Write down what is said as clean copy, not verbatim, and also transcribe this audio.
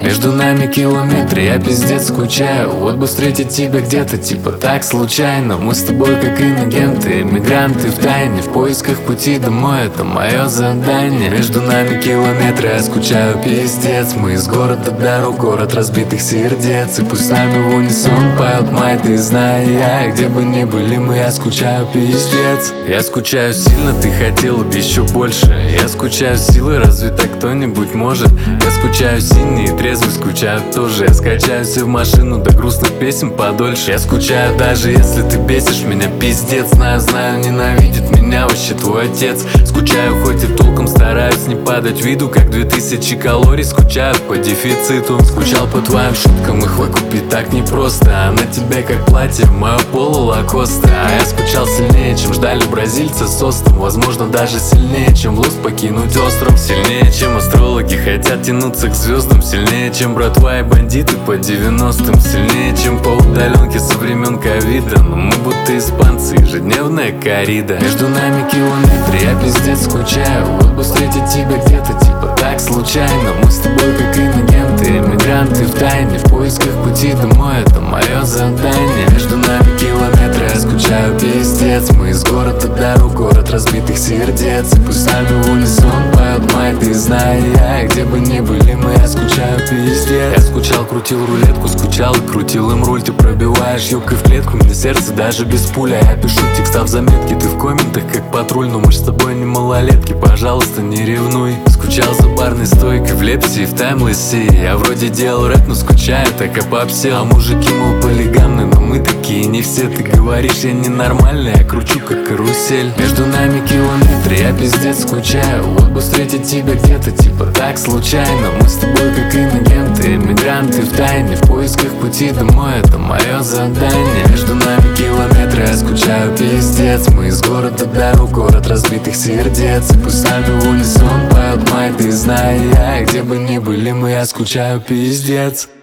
Между нами километры, я пиздец скучаю. Вот бы встретить тебя где-то, типа так случайно. Мы с тобой как инагенты, эмигранты в тайне, в поисках пути домой, это мое задание. Между нами километры, я скучаю пиздец. Мы из города дорог, город разбитых сердец. И пусть с нами в унисон поют май, ты знай я. Где бы ни были мы, я скучаю пиздец. Я скучаю сильно, ты хотела бы еще больше. Я скучаю силой, разве так кто-нибудь может? Я скучаю синий и трезвый, скучаю тоже. Я скачаюсь в машину до грустных песен подольше. Я скучаю даже если ты бесишь меня, пиздец. Знаю, ненавидит меня вообще твой отец. Скучаю, хоть и толком стараюсь не падать виду, как 2000 калорий скучаю по дефициту. Скучал по твоим шуткам, их выкупить так непросто. А на тебе как платье, мое поло лакоста. А я скучал сильнее, чем ждали бразильца с остом. Возможно, даже сильнее, чем в Лос покинуть остров. Сильнее, чем астрологи хотят тянуться к звездам. Сильнее, чем братва и бандиты по 90-м. Сильнее, чем по удаленке со времен ковида. Но мы будто испанцы, ежедневная коррида. Между нами километры, я пиздец скучаю. Вот бы встретить тебя где-то, типа так случайно. Мы с тобой как инагенты, эмигранты в тайне, в поисках пути домой, это мое задание. Между нами километры, я скучаю пиздец. Мы из города дорог, город разбитых сердец. И пусть с нами в унисон поют май, ты знай я. Где бы ни были мы, я скучаю пиздец. Я скучал, крутил рулетку, скучал и крутил им руль. Ты пробиваешь юбкой в клетку, мне сердце даже без пуля. Я пишу текста в заметке, ты в комментах как патруль. Но мы с тобой не малолетки, пожалуйста, не ревнуй. Скучал за барной стойкой в Лепсе и в Таймлессе. Я вроде делал рэп, но скучаю, так опопсел. А мужики, мол, полигамны, но мы такие не все. Ты говоришь, я ненормальный, я кручу как карусель. Между нами километры, я пиздец скучаю. Вот бы встретить тебя где-то, типа так случайно. Мы с тобой как инагенты, эмигранты в тайне, в поисках пути домой, это мое задание. Между нами километры, я скучаю пиздец. Мы из города дорог, город разбитых сердец. И пусть с нами в унисон поют май, ты знай я. Где бы ни были мы, я скучаю пиздец.